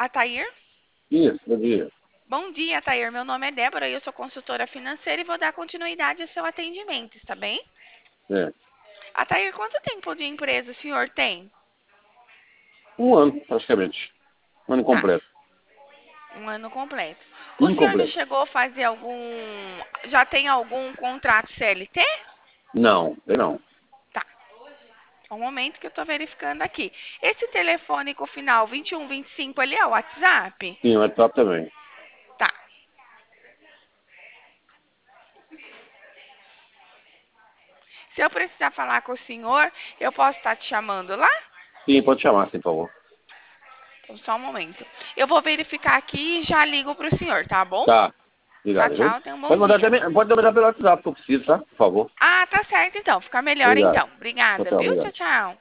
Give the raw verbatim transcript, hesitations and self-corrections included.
Atair? Isso, bom dia. Bom dia, Atair. Meu nome é Débora e eu sou consultora financeira e vou dar continuidade ao seu atendimento, está bem? É. Atair, quanto tempo de empresa o senhor tem? Um ano, praticamente. Um ano Tá, completo. um ano completo. O senhor já Incompleto. chegou a fazer algum... Já tem algum contrato C L T? Não, tem não. Tá, só um momento que eu tô verificando aqui. Esse telefone com o final vinte e um vinte e cinco, ele é o WhatsApp? Sim, o WhatsApp também. Tá. Se eu precisar falar com o senhor, eu posso estar te chamando lá? Sim, pode chamar, sim, por favor. Então, só um momento. Eu vou verificar aqui e já ligo pro senhor, tá bom? Tá. Tchau, Obrigado, viu? tchau. Tenha um bom Pode mandar, dia. também, pode mandar pelo WhatsApp, se eu preciso, tá? Por favor. Ah, tá certo então. Fica melhor Obrigado. então. Tchau, Obrigada, tchau, viu? obrigado. Tchau, tchau.